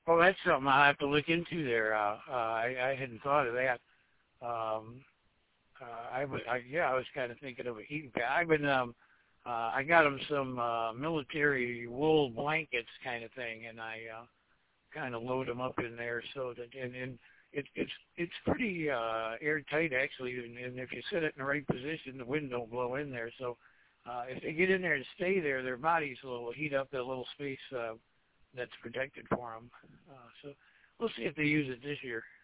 Well, that's something I'll have to look into there. I hadn't thought of that. I was kind of thinking of a heating pad. I got them some military wool blankets kind of thing, and I kind of load them up in there so that and it's pretty airtight actually, and if you set it in the right position, the wind don't blow in there. So if they get in there and stay there, their bodies will heat up that little space that's protected for them. So we'll see if they use it this year.